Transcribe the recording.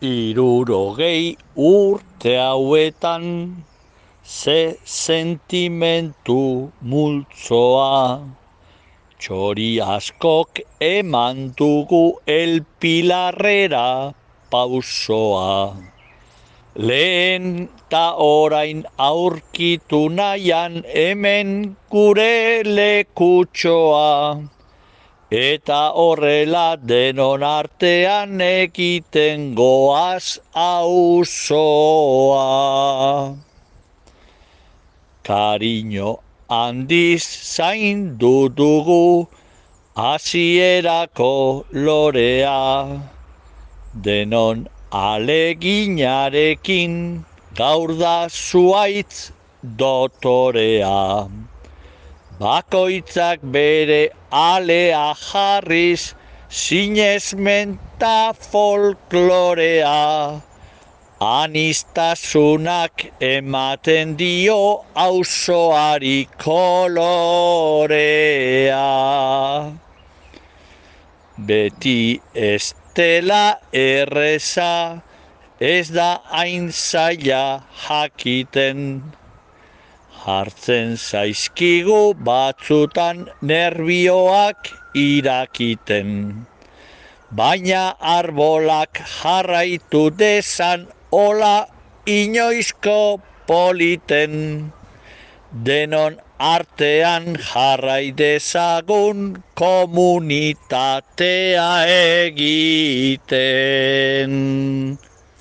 Hirurogei urte hauetan, ze sentimentu multzoa, txori askok eman dugu elpilarrera pausoa. Lehen ta orain aurkitu nahian hemen gure lekutxoa. Eta horrela denon artean egiten goaz auzoa. Kariño handiz zaindu dugu hasierako lorea. Denon aleginarekin gaur da zuaitz dotorea. Bakoitzak bere alea jarriz, sinesmen ta folklorea. Aniztasunak ematen dio auzoari kolorea. Beti ez dela erreza, ez da hain zaila jakiten. Hartzen zaizkigu batzutan nerbioak irakiten. Baina arbolak jarraitu dezan hola inoizko politen. Denon artean jarrai dezagun komunitatea egiten.